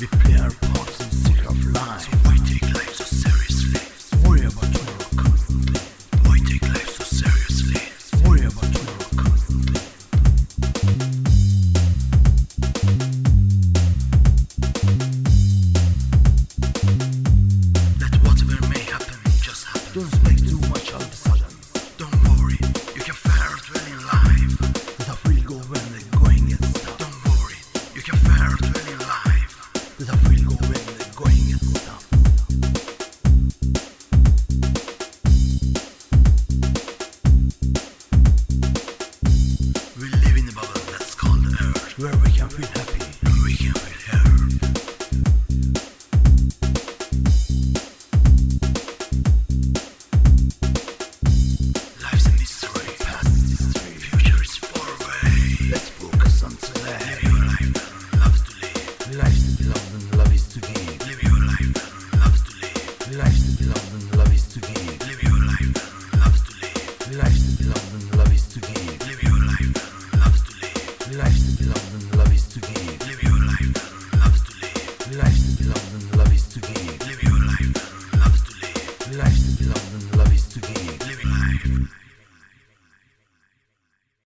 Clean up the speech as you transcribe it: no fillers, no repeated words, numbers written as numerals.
We play our parts in the secret of life. So why take life so seriously? Worry about tomorrow constantly. Why take life so seriously? Worry about tomorrow constantly. That whatever may happen, just happen. Don't expect too much all of a sudden. Don't worry, you can fare it well in life. That will go when the going gets tough. Don't worry, you can fare it well in life. That will go when the going gets tough. We live in a bubble that's called Earth, Where we can feel happy. and we can feel hurt. Life's a mystery, Past is history. future is far away. Let's focus on today. Live your life and love to live. Life's to be loved and love is to give. Live your life and love to live. Life's to be loved and love is to give. Live your life and love to live. Life's to be loved and love is to give. Live your life and love to live. Life's to be loved and